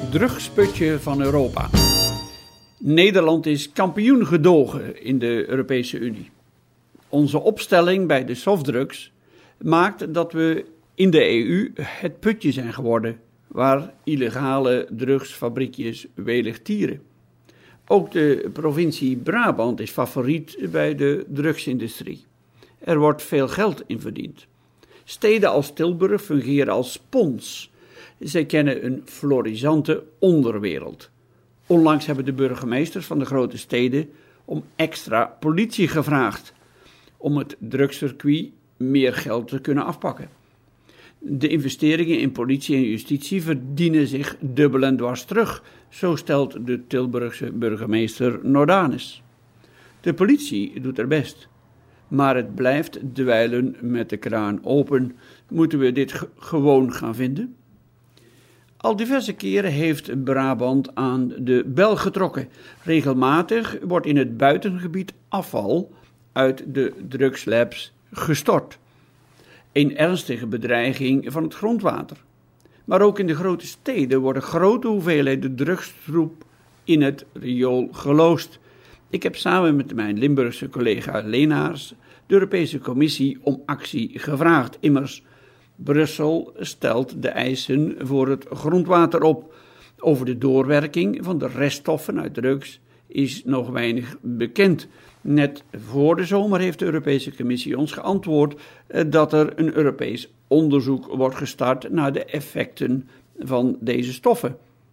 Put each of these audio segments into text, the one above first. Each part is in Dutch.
drugsputje van Europa. Nederland is kampioen gedogen in de Europese Unie. Onze opstelling bij de softdrugs maakt dat we in de EU het putje zijn geworden waar illegale drugsfabriekjes welig tieren. Ook de provincie Brabant is favoriet bij de drugsindustrie. Er wordt veel geld in verdiend. Steden als Tilburg fungeren als spons. Zij kennen een florisante onderwereld. Onlangs hebben de burgemeesters van de grote steden om extra politie gevraagd om het drugscircuit meer geld te kunnen afpakken. De investeringen in politie en justitie verdienen zich dubbel en dwars terug, zo stelt de Tilburgse burgemeester Nordanus. De politie doet haar best, maar het blijft dweilen met de kraan open. Moeten we dit gewoon gaan vinden? Al diverse keren heeft Brabant aan de bel getrokken. Regelmatig wordt in het buitengebied afval uit de drugslabs gestort. Een ernstige bedreiging van het grondwater. Maar ook in de grote steden worden grote hoeveelheden drugstroep in het riool geloosd. Ik heb samen met mijn Limburgse collega Leenaars de Europese Commissie om actie gevraagd. Immers, Brussel stelt de eisen voor het grondwater op. Over de doorwerking van de reststoffen uit drugs is nog weinig bekend. Net voor de zomer heeft de Europese Commissie ons geantwoord dat er een Europees onderzoek wordt gestart naar de effecten van deze stoffen.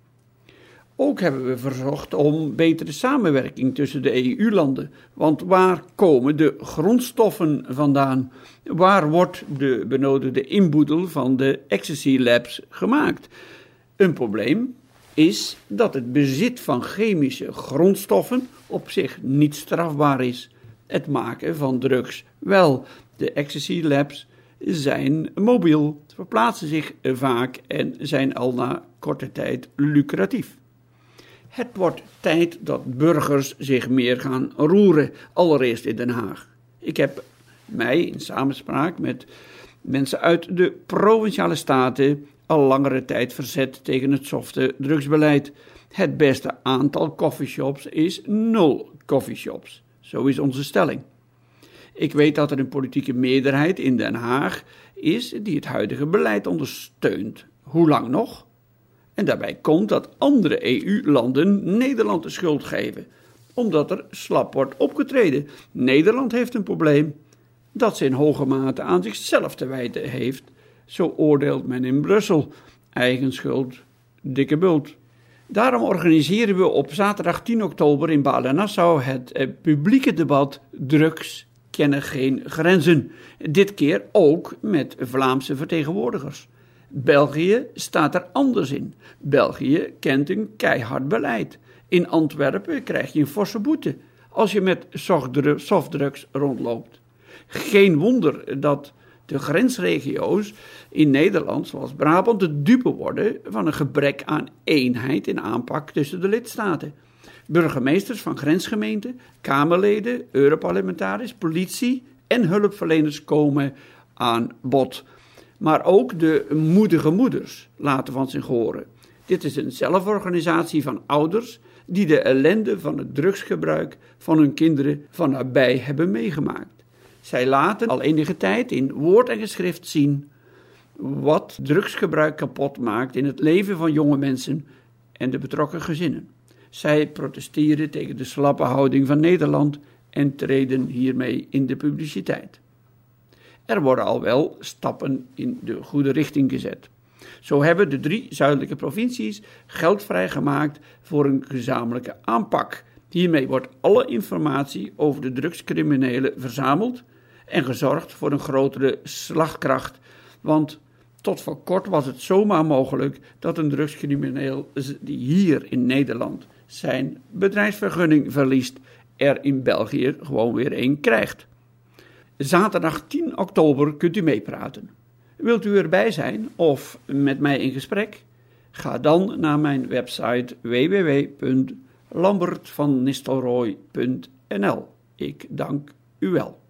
Ook hebben we verzocht om betere samenwerking tussen de EU-landen. Want waar komen de grondstoffen vandaan? Waar wordt de benodigde inboedel van de ecstasy labs gemaakt? Een probleem is dat het bezit van chemische grondstoffen op zich niet strafbaar is. Het maken van drugs wel. De ecstasy labs zijn mobiel, verplaatsen zich vaak en zijn al na korte tijd lucratief. Het wordt tijd dat burgers zich meer gaan roeren, allereerst in Den Haag. Ik heb mij in samenspraak met mensen uit de provinciale staten al langere tijd verzet tegen het softe drugsbeleid. Het beste aantal coffeeshops is 0 coffeeshops. Zo is onze stelling. Ik weet dat er een politieke meerderheid in Den Haag is die het huidige beleid ondersteunt. Hoe lang nog? En daarbij komt dat andere EU-landen Nederland de schuld geven, omdat er slap wordt opgetreden. Nederland heeft een probleem dat ze in hoge mate aan zichzelf te wijten heeft. Zo oordeelt men in Brussel. Eigen schuld, dikke bult. Daarom organiseren we op zaterdag 10 oktober in Balen-Nassau het publieke debat Drugs kennen geen grenzen. Dit keer ook met Vlaamse vertegenwoordigers. België staat er anders in. België kent een keihard beleid. In Antwerpen krijg je een forse boete als je met softdrugs rondloopt. Geen wonder dat de grensregio's in Nederland, zoals Brabant, de dupe worden van een gebrek aan eenheid in aanpak tussen de lidstaten. Burgemeesters van grensgemeenten, Kamerleden, Europarlementariërs, politie en hulpverleners komen aan bod. Maar ook de moedige moeders laten van zich horen. Dit is een zelforganisatie van ouders die de ellende van het drugsgebruik van hun kinderen van nabij hebben meegemaakt. Zij laten al enige tijd in woord en geschrift zien wat drugsgebruik kapot maakt in het leven van jonge mensen en de betrokken gezinnen. Zij protesteren tegen de slappe houding van Nederland en treden hiermee in de publiciteit. Er worden al wel stappen in de goede richting gezet. Zo hebben de 3 zuidelijke provincies geld vrijgemaakt voor een gezamenlijke aanpak. Hiermee wordt alle informatie over de drugscriminelen verzameld en gezorgd voor een grotere slagkracht. Want tot voor kort was het zomaar mogelijk dat een drugscrimineel die hier in Nederland zijn bedrijfsvergunning verliest, er in België gewoon weer een krijgt. Zaterdag 10 oktober kunt u meepraten. Wilt u erbij zijn of met mij in gesprek? Ga dan naar mijn website www.lambertvannistelrooy.nl. Ik dank u wel.